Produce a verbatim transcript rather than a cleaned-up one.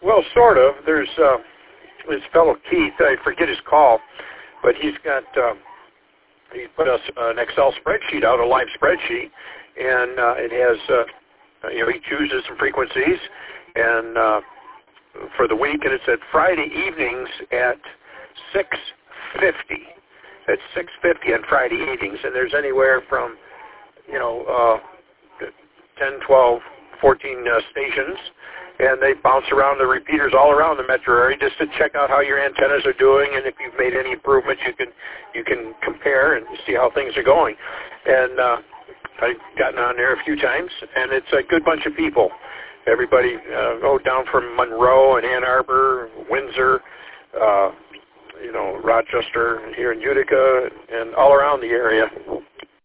well, sort of. There's uh, this fellow Keith. I forget his call, but he's got uh, he put us an Excel spreadsheet out, a live spreadsheet, and uh, it has uh, you know he chooses some frequencies and uh, for the week, and it's at Friday evenings at six fifty. At six fifty on Friday evenings, and there's anywhere from you know uh, ten, twelve, fourteen uh, stations, and they bounce around the repeaters all around the metro area just to check out how your antennas are doing, and if you've made any improvements, you can you can compare and see how things are going. And uh, I've gotten on there a few times, and it's a good bunch of people. Everybody uh, go down from Monroe and Ann Arbor, Windsor, uh, you know, Rochester, here in Utica, and all around the area.